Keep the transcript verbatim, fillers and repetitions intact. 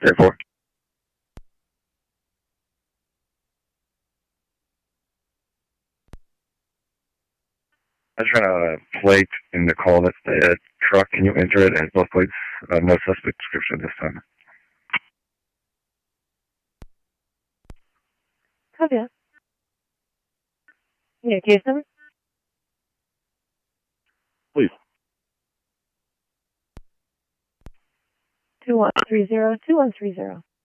ten four. I just ran a plate in the call that's the uh, truck. Can you enter it as both plates? Uh, no suspect description this time. Copy that. Yeah, case number? Please. two one three zero two one three zero.